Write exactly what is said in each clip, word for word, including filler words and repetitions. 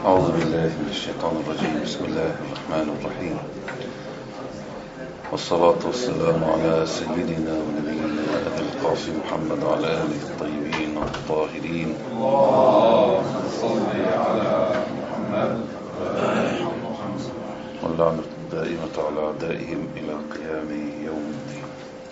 أعوذ بالله من الشيطان الرجيم. بسم الله الرحمن الرحيم، والصلاة والسلام على سيدنا ونبينا أبي القاسم محمد وعلى آله الطيبين الطاهرين. اللهم صل على محمد واللعنة الدائمة على أعدائهم إلى قيام يوم الدين.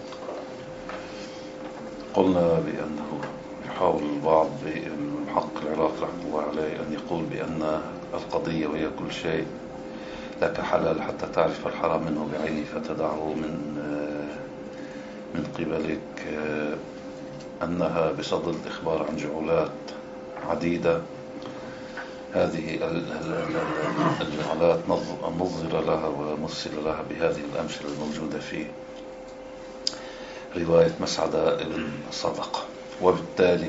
قلنا بأنه يحاول البعض بحق العراق رحمه الله عليه أن يقول بأن القضية وهي كل شيء لك حلال حتى تعرف الحرام منه بعينه فتدعه من من قبلك، أنها بصدد الإخبار عن جعلات عديدة. هذه الجعلات نظر لها ومثل لها بهذه الأمثلة الموجودة في رواية مسعدة ابن صدقة، وبالتالي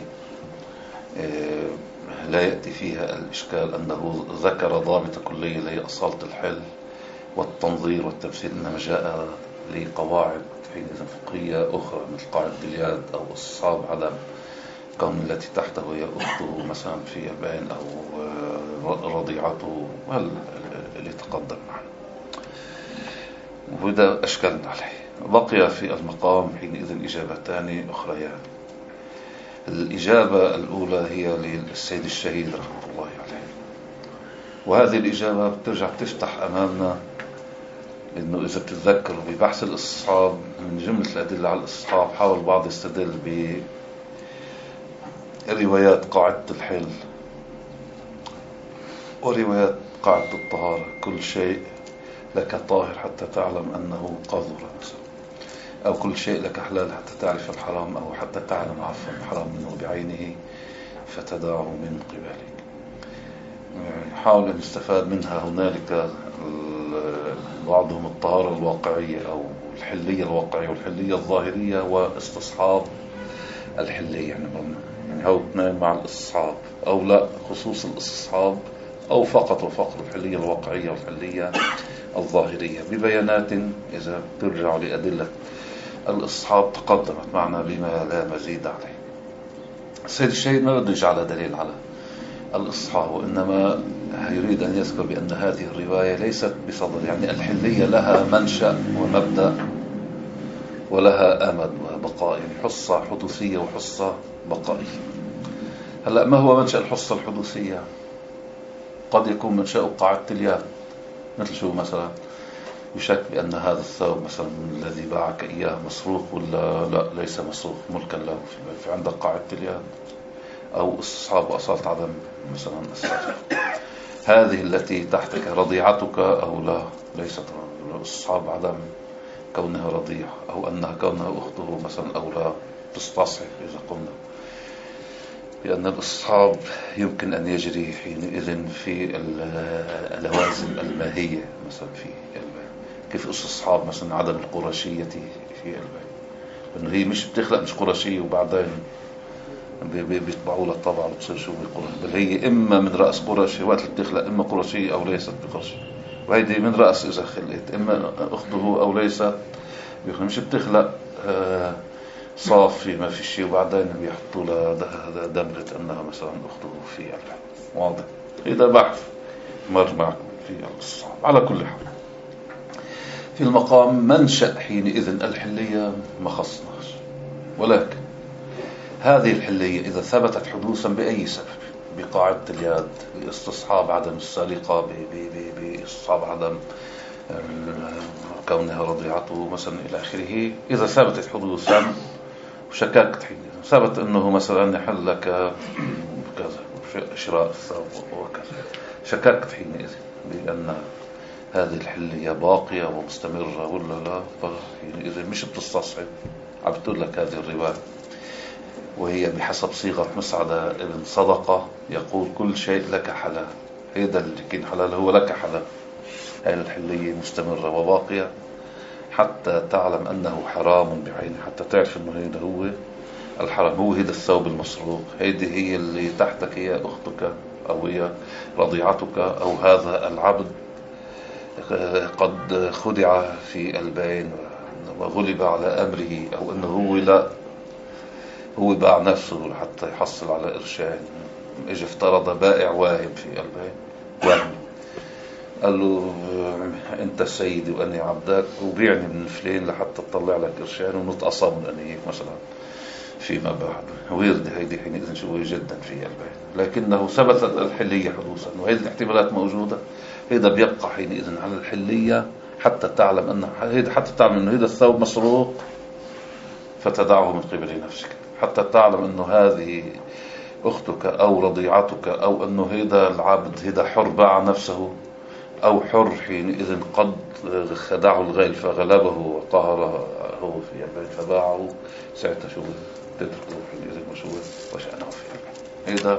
لا يأتي فيها الإشكال أنه ذكر ضابط كلية لهي أصالة الحل والتنظير والتمثيل، إنما جاء لقواعد حينئذ فقهية أخرى مثل قاعدة اليد أو استصحاب عدم كون التي تحته هي أخته مثلا في البين أو رضيعته اللي تقدم معنا، وده أشكلنا عليه. بقي في المقام حينئذ إجابتان أخريان. الإجابة الأولى هي للسيد الشهيد رحمه الله عليه، وهذه الإجابة بترجع تفتح أمامنا إنه إذا بتتذكروا ببحث الاستصحاب من جملة الأدلة على الاستصحاب حاول بعض يستدل بروايات قاعدة الحل وروايات قاعدة الطهارة، كل شيء لك طاهر حتى تعلم أنه قاذر مثلا، أو كل شيء لك حلال حتى تعرف الحرام، أو حتى تعلم عفوا الحرام منه بعينه فتدعه من قبلك. حاول أن يستفاد منها هنالك بعضهم الطهارة الواقعية أو الحلية الواقعية والحلية الظاهرية واستصحاب الحلية، يعني يعني هو اثنين مع الاستصحاب أو لا خصوص الاستصحاب أو فقط وفقط الحلية الواقعية والحلية الظاهرية ببيانات إذا ترجع لأدلة الاستصحاب تقدمت معنا بما لا مزيد عليه. السيد الشهيد ما بده يجعلها دليل على الاستصحاب، وإنما يريد أن يذكر بأن هذه الرواية ليست بصدر، يعني الحلية لها منشأ ومبدأ ولها أمد وبقاء، يعني حصة حدوثية وحصة بقائية. هلأ ما هو منشأ الحصة الحدوثية؟ قد يكون منشأ قاعدة اليد، مثل شو مثلا يشك بأن هذا الثوب مثلا الذي باعك إياه مسروق ولا لا ليس مسروق ملكا له، في عندك قاعدة اليد، أو استصحاب أصالة عدم مثلا السرقة. هذه التي تحتك رضيعتك أو لا ليست استصحاب عدم كونها رضيع، أو أنها كونها أخته مثلا أو لا تستصحب إذا قلنا بأن الاستصحاب يمكن أن يجري حينئذ في اللوازم الماهية، مثلا في البيت كيف استصحاب مثلا عدم القرشية في البيت، لأنه هي مش بتخلق مش قرشية وبعدين بيطبعوا لها طبعا وبصير شو بيقول، بل هي إما من رأس قرشي وقت اللي بتخلق إما قرشية أو ليست بقرشية، وهيدي من رأس إذا خلقت إما أخته أو ليست، مش بتخلق صافي ما في شيء وبعدين بيحطوا لها دمرة أنها مثلا أخته في البيت. واضح؟ إذا بحث مر معكم في الصعب. على كل حال في المقام منشأ حينئذ الحلية ما خصناش، ولكن هذه الحلية إذا ثبتت حدوثا بأي سبب، بقاعدة اليد، باستصحاب عدم السرقة، باستصحاب عدم كونها رضيعته مثلا إلى آخره، إذا ثبتت حدوثا وشككت حينئذ ثبت أنه مثلا يحل لك كذا شراء الثوب وكذا، شككت حينئذ بأن هذه الحلية باقية ومستمرة ولا لا، فحينئذ مش بتستصحب، عم بتقول لك هذه الرواية وهي بحسب صيغة مسعدة ابن صدقة يقول كل شيء لك حلال، هذا اللي كان حلال هو لك حلال، هذه الحلية مستمرة وباقية حتى تعلم أنه حرام بعينه، حتى تعرف أنه هذا هو الحرام، هو هذا الثوب المسروق، هذه هي اللي تحتك هي أختك أو هي رضيعتك، أو هذا العبد قد خدع في البين وغلب على أمره، أو أنه هو لا هو باع نفسه حتى يحصل على قرشين، اجى افترض بائع واهب في البيت واحد قال له أنت سيدي وأني عبدك وبيعني من الفلين لحتى تطلع لك قرشان ونتقصى من أنيك مثلا فيما بعد. ويرد هيدي حينئذ شوي جدا في البيت، لكنه ثبتت الحلية حدوثا وهذه الاحتمالات موجودة. هذا بيبقى حينئذ على الحلية حتى تعلم أنه هيدا حتى تعلم أنه هذا الثوب مسروق فتدعه من قبل نفسك، حتى تعلم أنه هذه أختك أو رضيعتك، أو أنه هذا العبد هذا حر باع نفسه، أو حر حينئذ قد خدعه الغيل فغلبه وقهره هو في البيت فباعه، ساعتها شو تتركه حينئذ مشوه وشأنه في البيت. هذا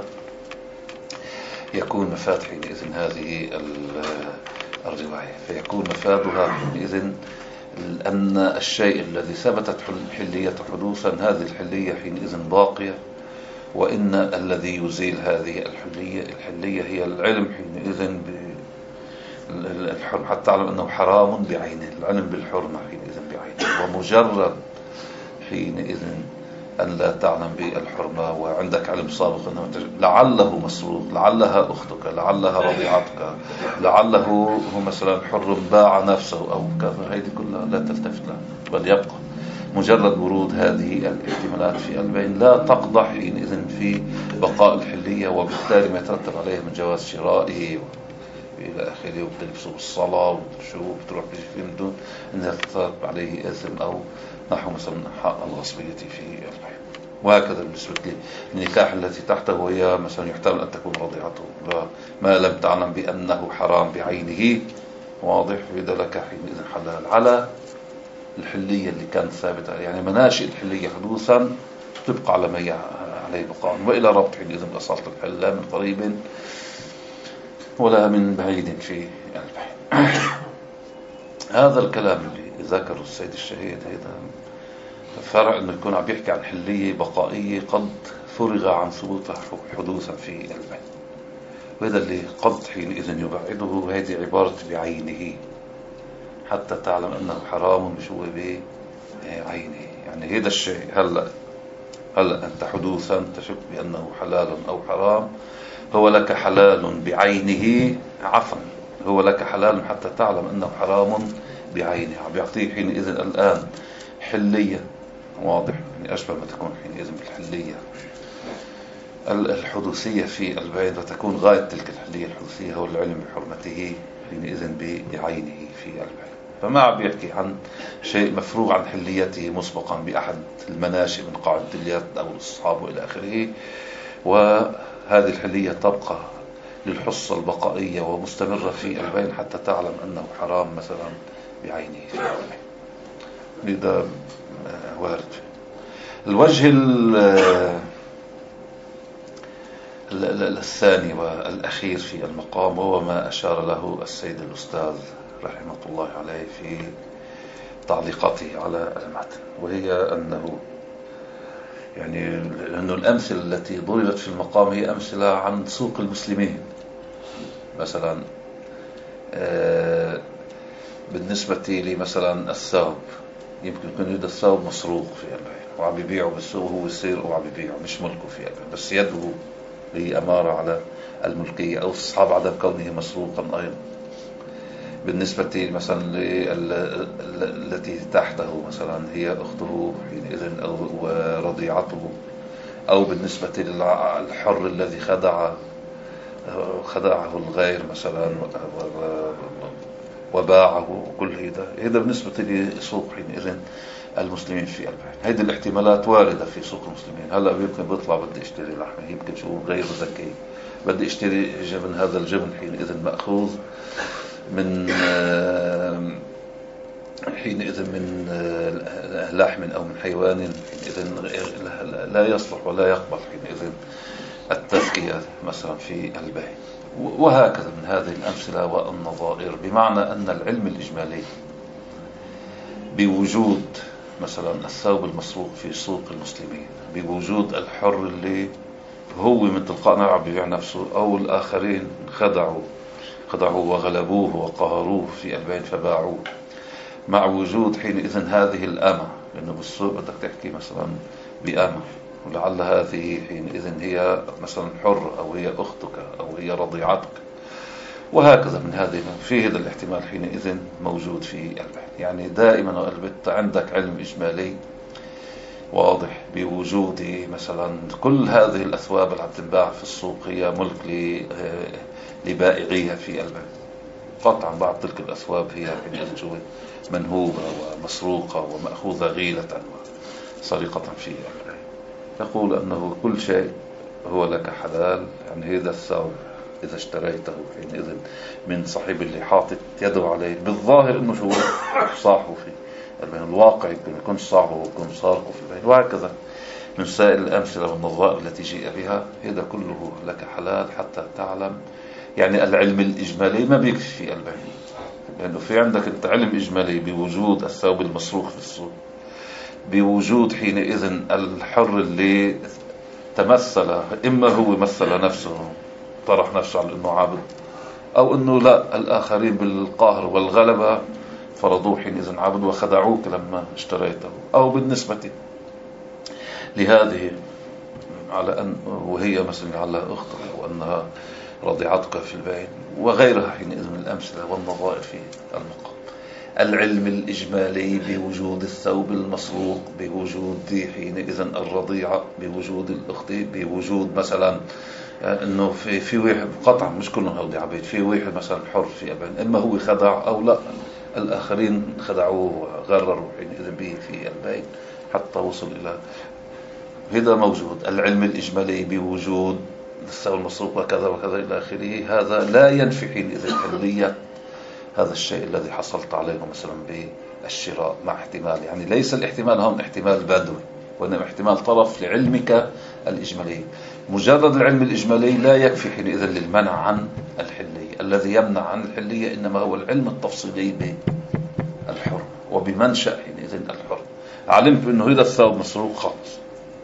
يكون مفاد حينئذ هذه الرواية، فيكون مفادها حينئذ أن الشيء الذي ثبتت حليته حدوثا هذه الحلية حينئذ باقية، وإن الذي يزيل هذه الحلية الحلية هي العلم حينئذ بالحرم، حتى تعلم أنه حرام بعينه، العلم بالحرمة حينئذ بعينه. ومجرد حينئذ أن لا تعلم بالحرمة وعندك علم سابق أنه لعله مسروق، لعلها أختك، لعلها رضيعتك، لعله هو مثلا حر باع نفسه أو كذا، هذه كلها لا تلتفت لها، بل يبقى مجرد ورود هذه الاحتمالات في البين لا تقضح حينئذ في بقاء الحلية، وبالتالي ما يترتب عليه من جواز شرائه إلى آخره، وبتلبسه بالصلاة وشو بتروح بشيء من دون أنها تترتب عليه إثم أو نحو مثلا حق الغصبية في البيع. وهكذا بالنسبة للنكاح التي تحته وهي مثلا يحتمل أن تكون رضيعته ما لم تعلم بأنه حرام بعينه، واضح، فإذا لك حينئذ حلال على الحلية اللي كانت ثابتة، يعني مناشئ الحلية حدوثا تبقى على ما عليه بقاء، وإلى ربط حينئذ بأصالة الحل لا من قريب ولا من بعيد في البيع. هذا الكلام اللي ذكره السيد الشهيد هذا فرع انه يكون عم بيحكي عن حلية بقائية قد فرغ عن ثبوتها حدوثا في البيع، وهذا اللي قد حينئذ يبعده، وهذه عبارة بعينه حتى تعلم أنه حرام مش هو بعينه. يعني هذا الشيء هلأ هلأ أنت حدوثا تشك بأنه حلال أو حرام، هو لك حلال بعينه، عفوا هو لك حلال حتى تعلم أنه حرام بعينه. عم بيعطيه حينئذ الآن حلية، واضح، يعني أشبه ما تكون حينئذ بالحلية الحدوثية في البيع، وتكون غاية تلك الحلية الحدوثية هو العلم بحرمته حينئذ بعينه في البيع. فما عم بيحكي عن شيء مفروغ عن حليته مسبقا بأحد المناشئ من قاعدة اليد أو الأصحاب وإلى آخره، وهذه الحلية تبقى للحصة البقائية ومستمرة في البيع حتى تعلم أنه حرام مثلا بعينه في البيع. لذا وارد. الوجه الثاني والأخير في المقام هو ما أشار له السيد الأستاذ رحمة الله عليه في تعليقاته على المتن، وهي أنه يعني لأنه الأمثلة التي ضربت في المقام هي أمثلة عن سوق المسلمين. مثلا بالنسبة لي مثلا الثوب، يمكن يكون هذا الثوب مسروق في البيع وعم يبيعه بالسوق، هو يصير وعم يبيعه مش ملكه في البيع، بس يده هي أمارة على الملكية أو استصحاب عدم كونه مسروقا أيضا. بالنسبة مثلا التي تحته مثلا هي أخته حينئذ أو رضيعته، أو بالنسبة للحر الذي خدع خدعه الغير مثلا وباعه، كل هذا هذا بالنسبة لسوق حينئذ المسلمين في البيع. هذه الاحتمالات واردة في سوق المسلمين. هلا يمكن بيطلع بدي اشتري لحمة، يمكن شو غير ذكي بدي اشتري جبن، هذا الجبن حينئذ مأخوذ من حينئذ من لحم أو من حيوان حينئذ لا يصلح ولا يقبل حينئذ التذكية مثلا في البيع. وهكذا من هذه الأمثلة والنظائر، بمعنى أن العلم الإجمالي بوجود مثلا الثوب المسروق في سوق المسلمين، بوجود الحر اللي هو من تلقاء نفسه بيبيع نفسه، أو الآخرين خدعوا خدعوا وغلبوه وقهروه في البيع فباعوه، مع وجود حينئذ هذه الأمة، لأنه بالسوق بدك تحكي مثلا بأمة، ولعل هذه حينئذ هي مثلا حر أو هي أختك أو هي رضيعتك، وهكذا من هذه في هذا الاحتمال حينئذ موجود في البحث. يعني دائما وقلبت عندك علم إجمالي واضح بوجود مثلا كل هذه الأثواب اللي عم تنباع في السوق هي ملك لبائعيها في البحث. قطعا بعض تلك الأثواب هي منهوبة ومسروقة ومأخوذة غيلة وسرقة في البحث. يقول أنه كل شيء هو لك حلال. يعني هذا الثوب إذا اشتريته حينئذ من صاحب اللي حاطط يده عليه بالظاهر إنه شو صاحبه فيه البين، الواقع يكون يكون صاحبه ويكون سارقه في البين. وهكذا من سائر الأمثلة والنظائر التي جيء بها. هذا كله لك حلال حتى تعلم. يعني العلم الإجمالي ما بيكفي في البين، لأنه في عندك أنت علم إجمالي بوجود الثوب المسروق في السوق، بوجود حينئذ الحر اللي تمثل، إما هو مثل نفسه طرح نفسه على أنه عبد، أو أنه لا الآخرين بالقهر والغلبة فرضوه حينئذ عبد وخدعوك لما اشتريته. أو بالنسبة لهذه على أن وهي مثلا على أختك وأنها رضيعتك في البين وغيرها حينئذ من الأمثلة والنظائر في المقام. العلم الإجمالي بوجود الثوب المسروق، بوجود حينئذ الرضيعة، بوجود الأخت، بوجود مثلا انه في في واحد قطعا مش كلهم هودي عبيد، في واحد مثلا حر في ابن، اما هو خدع او لا الاخرين خدعوه وغرروا حينئذ به في البيت حتى وصل الى هذا موجود. العلم الاجمالي بوجود الثوب المسروق وكذا وكذا الى اخره، هذا لا ينفي حينئذ حلية هذا الشيء الذي حصلت عليه مثلا بالشراء مع احتمال. يعني ليس الاحتمال هون احتمال بدوي، وإنما احتمال طرف لعلمك الإجمالي. مجرد العلم الإجمالي لا يكفي حينئذ للمنع عن الحلية. الذي يمنع عن الحلية إنما هو العلم التفصيلي بالحر وبمنشأ حينئذ الحر. علمت بأنه هذا الثوب مسروق خالص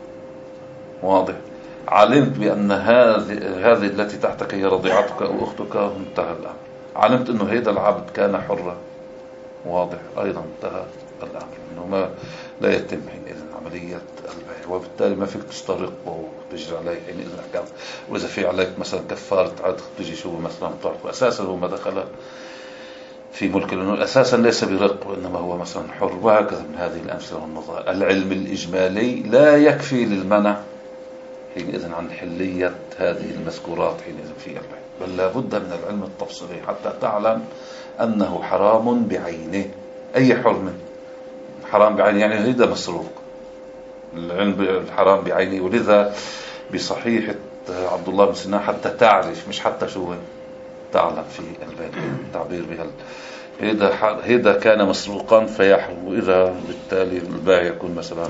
واضح، علمت بأن هذه هذه التي تحتك هي رضيعتك أو أختك، انتهى الأمر. علمت أنه هذا العبد كان حرا واضح، أيضا انتهى الأمر. إنه ما لا يتم حينئذ عملية البيع، وبالتالي ما فيك تسترق وتجري عليه حينئذ الأحكام. وإذا في عليك مثلا كفارة عدل تجي شو مثلا تعرف أساسا هو ما دخل في ملك، لأنه أساسا ليس برق وإنما هو مثلا حر. وهكذا من هذه الأمثلة والنظائر. العلم الإجمالي لا يكفي للمنع حينئذ عن حلية هذه المذكورات حينئذ في البيع، بل لا بد من العلم التفصيلي حتى تعلم أنه حرام بعينه. أي حرم حرام بعينه يعني هذا مسروق، العلم الحرام بعينه. ولذا بصحيح عبد الله بن سنان حتى تعرف مش حتى شو تعلم في البيع التعبير بهال هذا هذا كان مسروقا فيحرم. وإذا بالتالي البائع يكون مثلا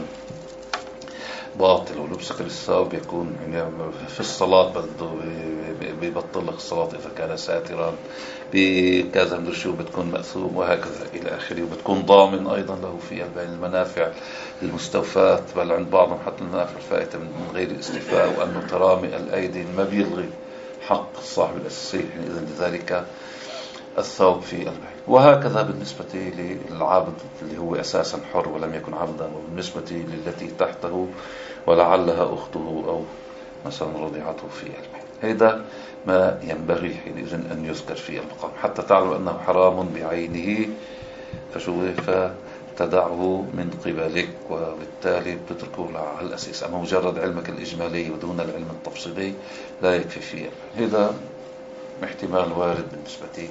باطل ولبسك للثوب يكون يعني في الصلاة بده بيبطل لك الصلاة إذا كان ساترا بكذا من شو بتكون مأثوم وهكذا إلى آخره. وبتكون ضامن أيضا له في البين المنافع المستوفاة، بل عند بعضهم حتى المنافع الفائتة من غير الاستيفاء، وأنه ترامي الأيدي ما بيلغي حق الصاحب الأساسي إذن لذلك الثوب في البيع. وهكذا بالنسبة للعابد اللي هو أساسا حر ولم يكن عبدا، وبالنسبة للتي تحته ولعلها أخته أو مثلا رضيعته في البيع. هذا ما ينبغي حينئذ أن يذكر في المقام حتى تعلم أنه حرام بعينه فشو فتدعه من قبلك، وبالتالي بتتركه على الأساس. أما مجرد علمك الإجمالي ودون العلم التفصيلي لا يكفي فيه. هذا احتمال وارد بالنسبة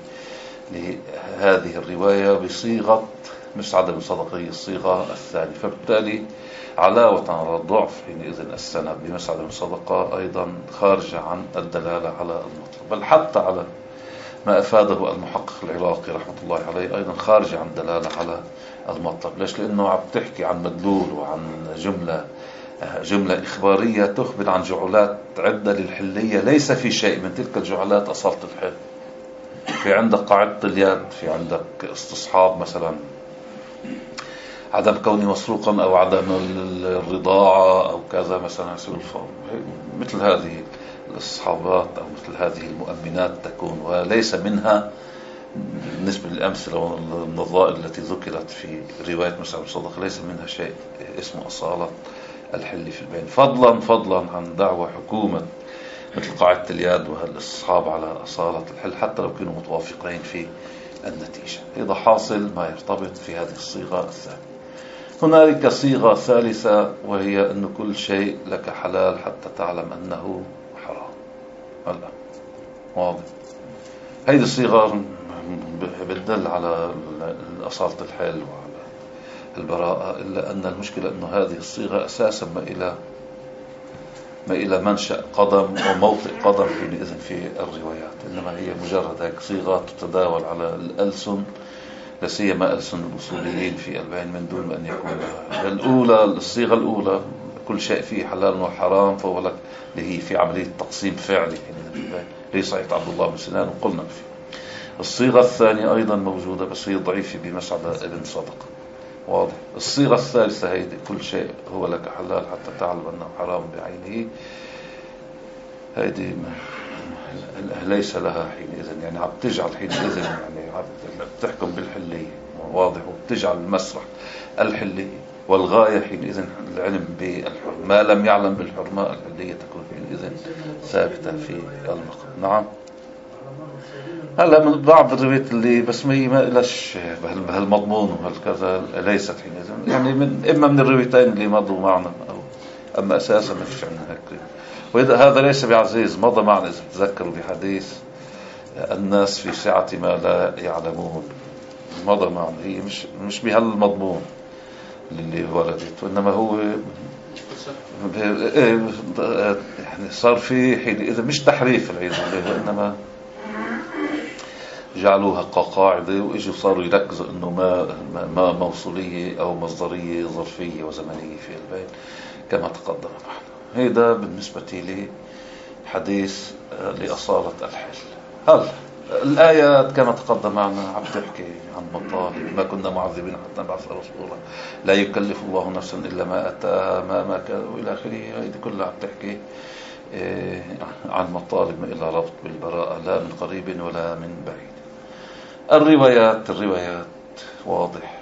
لهذه الرواية بصيغة مش عدم صدقية، الصيغة الثانية. فبالتالي علاوة على الضعف حينئذ السند بمس عدم الصدقة أيضا خارجة عن الدلالة على المطلب، بل حتى على ما أفاده المحقق العراقي رحمة الله عليه أيضا خارجة عن الدلالة على المطلب. ليش؟ لأنه عم تحكي عن مدلول وعن جملة جملة إخبارية تخبر عن جعلات عدة للحلية ليس في شيء من تلك الجعلات أصلت الحل. في عندك قاعدة اليد، في عندك استصحاب مثلا عدم كوني مسروقا أو عدم الرضاعة أو كذا مثلا مثل هذه الاستصحابات أو مثل هذه المؤمنات تكون، وليس منها بالنسبة للأمثلة والنظائر التي ذكرت في رواية مسعود صدق ليس منها شيء اسمه أصالة الحل في البين، فضلا فضلا عن دعوة حكومة مثل قاعدة اليد والاستصحاب على أصالة الحل حتى لو كانوا متوافقين في النتيجة. إذا حاصل ما يرتبط في هذه الصيغة الثانية. هنالك صيغة ثالثة وهي أن كل شيء لك حلال حتى تعلم أنه حرام. هلا واضح. هذه الصيغة بتدل على أصالة الحل وعلى البراءة، إلا أن المشكلة أنه هذه الصيغة أساسا ما إلى ما إلى منشأ قدم وموطئ قدم حينئذ في الروايات، إنما هي مجرد هيك صيغة تتداول على الألسن، لا سيما ألسن الأصوليين في البين من دون أن يكون الأولى. الصيغة الأولى كل شيء فيه حلال وحرام، فهو لك اللي هي في عملية تقسيم فعلي ليس عيد عبد الله بن سنان وقلنا فيه. الصيغة الثانية أيضا موجودة بس هي ضعيفة بمسعد ابن صدق. واضح. الصيغة الثالثة هيدي كل شيء هو لك حلال حتى تعلم أنه حرام بعينه، هيدي ليس لها حينئذ، يعني عم تجعل حينئذ يعني عم تحكم بالحلية. واضح. وبتجعل المسرح الحلية والغاية حينئذ العلم بالحرمة، ما لم يعلم بالحرمة الحلية تكون حينئذ ثابتة في المقام. نعم. هلا من بعض الروايات اللي بس ما ما لش بهالمضمون وهالكذا ليست حينئذ، يعني من إما من الروايتين اللي مضوا معنا أو أما أساسا ما فيش عندنا هيك. وإذا هذا ليس بعزيز مضى معنا إذا تذكروا بحديث الناس في سعة ما لا يعلمون، مضى معنا. هي مش مش بهالمضمون اللي ولدت، وإنما هو يعني صار في حينئذ مش تحريف العيد، وإنما جعلوها كقاعدة وإجوا صاروا يركزوا إنه ما ما موصولية أو مصدرية ظرفية وزمنية في البيت كما تقدم معنا. هذا بالنسبة لي حديث لأصالة الحل. هل الآيات كما تقدم معنا عم تحكي عن مطالب ما كنا معذبين حتى نبعث رسولا، لا يكلف الله نفسا إلا ما أتى ما ما كان وإلى آخره. هذه كلها عم تحكي عن مطالب إلى ربط بالبراءة لا من قريب ولا من بعيد. الروايات الروايات واضح.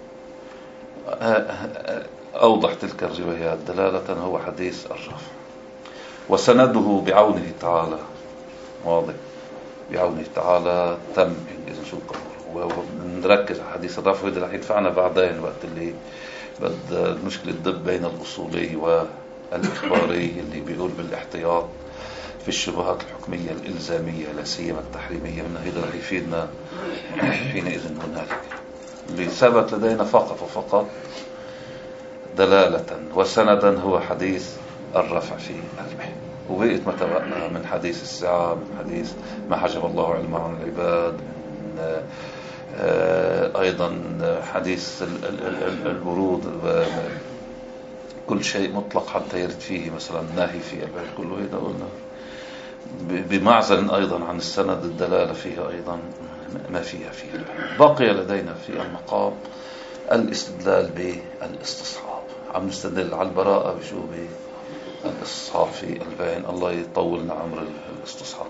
أوضح تلك الروايات دلالة هو حديث الرفع، وسنده بعونه تعالى. واضح. بعونه تعالى تم إذا شو القمر. ونركز على حديث الرفع وده رح يدفعنا بعدين وقت اللي بد المشكلة الدب بين الأصولي والإخباري اللي بيقول بالاحتياط في الشبهات الحكمية الإلزامية لا سيما التحريمية، من هذا رح يفيدنا حينئذ هنالك. اللي ثبت لدينا فقط وفقط دلالة وسندا هو حديث الرفع في المحن، وبقيت ما تبقى من حديث الساعة، من حديث ما حجب الله علمه عن العباد، من أيضا حديث الورود، كل شيء مطلق حتى يرد فيه مثلا ناهي في البيت كله. هذا قلنا بمعزل أيضا عن السند الدلالة فيها أيضا ما فيها فيه. بقي لدينا في المقام الاستدلال بالاستصحاب. عم نستدل على البراءة بشو بالاستصحاب في البين. الله يطولنا عمر الاستصحاب.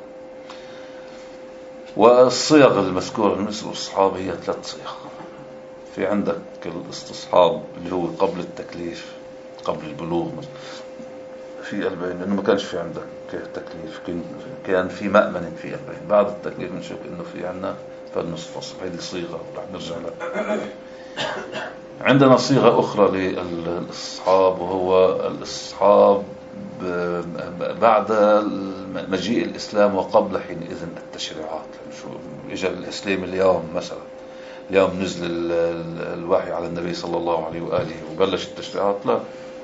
والصيغ المذكورة بالنسبة للاستصحاب هي ثلاث صيغ. في عندك الاستصحاب اللي هو قبل التكليف، قبل البلوغ في البين، لأنه ما كانش في عندك تكليف، كان في مأمن في البين. بعد التكليف نشوف إنه في عنا فالنصف. هذه صيغة رح نرجع لها. عندنا صيغة أخرى للاستصحاب وهو الاستصحاب بعد مجيء الإسلام وقبل حينئذ التشريعات. شو إجا الإسلام اليوم مثلا، اليوم نزل الوحي على النبي صلى الله عليه وآله وبلش التشريعات، لا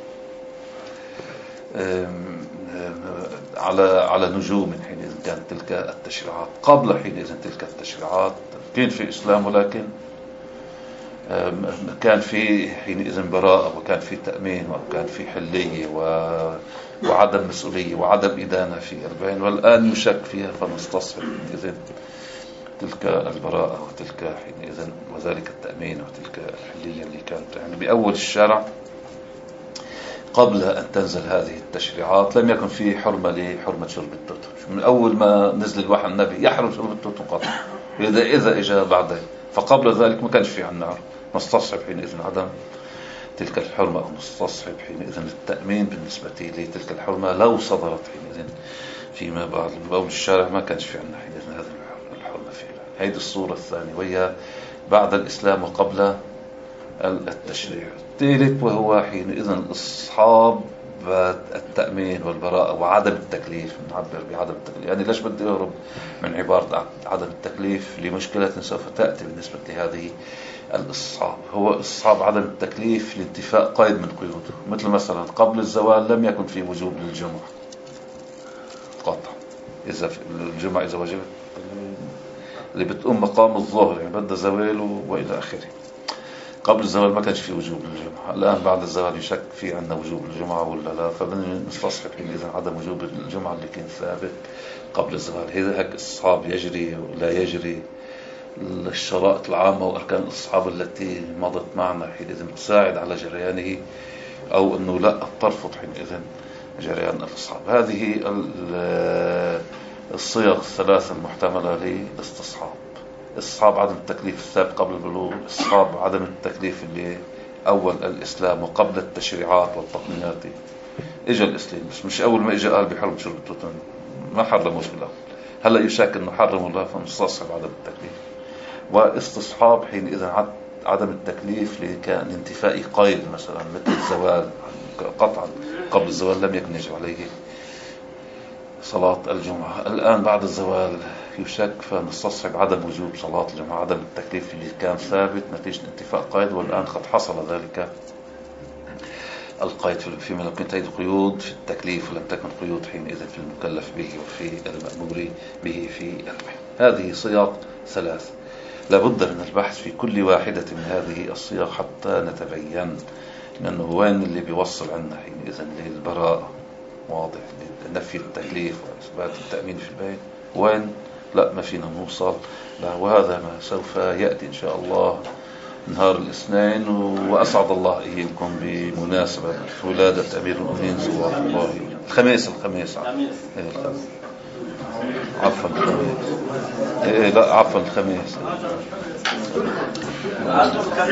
على على نجوم حينئذ كانت تلك التشريعات. قبل حينئذ تلك التشريعات كان في إسلام، ولكن كان في حينئذ براءة، وكان في تأمين، وكان في حلية وعدم مسؤولية وعدم إدانة في البين. والآن يشك فيها فنستصحب حينئذ تلك البراءة وتلك حينئذ وذلك التأمين وتلك الحلية اللي كانت يعني بأول الشرع قبل أن تنزل هذه التشريعات. لم يكن في حرمة لحرمة شرب التوت. من أول ما نزل الوحي النبي يحرم شرب التوت قطع، إذا إذا إجا بعدين. فقبل ذلك ما كانش في عنا. نستصحب حينئذ عدم تلك الحرمة، أو نستصحب حينئذ التأمين بالنسبة لتلك الحرمة لو صدرت حينئذ فيما بعد بول الشارع ما كانش في عندنا حينئذ هذه الحرمة فعلا. هيدي الصورة الثانية وهي بعد الإسلام وقبل التشريع. الثالث وهو حينئذ الأصحاب التأمين والبراءة وعدم التكليف. نعبر بعدم التكليف، يعني ليش بدي أهرب من عبارة عدم التكليف؟ لمشكلة سوف تأتي بالنسبة لهذه الأصحاب. هو أصحاب عدم التكليف لانتفاء قيد من قيوده، مثل مثلا قبل الزوال لم يكن في وجوب للجمعة قطع، إذا الجمعة إذا وجبت اللي بتقوم مقام الظهر يعني بدأ زواله وإلى آخره. قبل الزوال ما كانش في وجوب للجمعة، الآن بعد الزوال يشك في عندنا وجوب الجمعة ولا لا، فبدنا نستصحب إذا عدم وجوب الجمعة اللي كان ثابت قبل الزوال. هذا هيك الأصحاب يجري ولا يجري، الشرائط العامة وأركان الأصحاب التي مضت معنا حينئذ تساعد على جريانه، أو أنه لا ترفض حينئذ جريان الأصحاب. هذه الصيغ الثلاثة المحتملة للاستصحاب: استصحاب عدم التكليف الثابت قبل البلوغ، استصحاب عدم التكليف اللي أول الإسلام وقبل التشريعات والتقنيات. إجا الإسلام بس مش أول ما إجا قال بحرم شرب التوتن، ما حرموش بالأول، هلأ يشاك أنه حرموا الله فنستصحب عدم التكليف. واستصحاب حين إذا عدم التكليف لكان انتفاء قيد مثلا مثل الزوال قطعا، قبل الزوال لم يكن يجب عليه صلاة الجمعة، الآن بعد الزوال يشك فنستصحب عدم وجوب صلاة الجمعة، عدم التكليف اللي كان ثابت نتيجة انتفاء قيد، والآن قد حصل ذلك القيد فيما لو كانت هذه قيود في التكليف ولم تكن قيود حينئذ في المكلف به وفي المأمور به في المحن. هذه صيغ ثلاث لابد من البحث في كل واحدة من هذه الصيغ حتى نتبين لأنه وين اللي بيوصل عنا حينئذ للبراءة واضح، لنفي التكليف وإثبات التأمين في البيت، وين لا ما فينا نوصل لا. وهذا ما سوف يأتي إن شاء الله نهار الاثنين، وأسعد الله إياكم بمناسبة ولادة أمير المؤمنين صلوات الله الخميس الخميس عفوا الخميس إيه لا عفوا الخميس